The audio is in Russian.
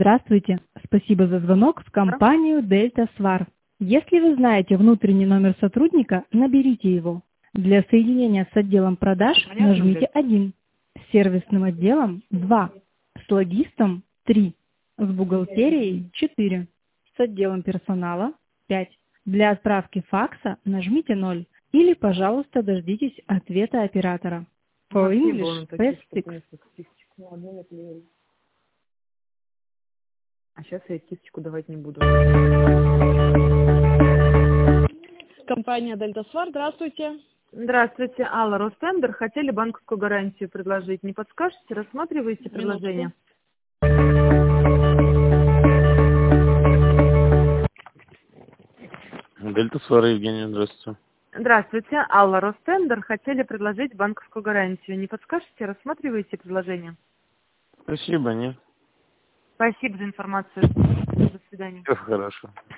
Здравствуйте. Спасибо за звонок в компанию Delta Swar. Если вы знаете внутренний номер сотрудника, наберите его. Для соединения с отделом продаж нажмите 1, с сервисным отделом 2, с логистом 3, с бухгалтерией 4, с отделом персонала 5. Для отправки факса нажмите 0 или, пожалуйста, дождитесь ответа оператора. For English, press 6. А сейчас я кисточку давать не буду. Компания Delta Swar, здравствуйте. Здравствуйте, Алла, Ростендер. Хотели банковскую гарантию предложить. Не подскажете? Рассматриваете предложение? Дельта Свар, Евгений, здравствуйте. Здравствуйте, Алла, Ростендер. Хотели предложить банковскую гарантию. Не подскажете? Рассматриваете предложение? Спасибо, нет. Спасибо за информацию. До свидания. Все хорошо.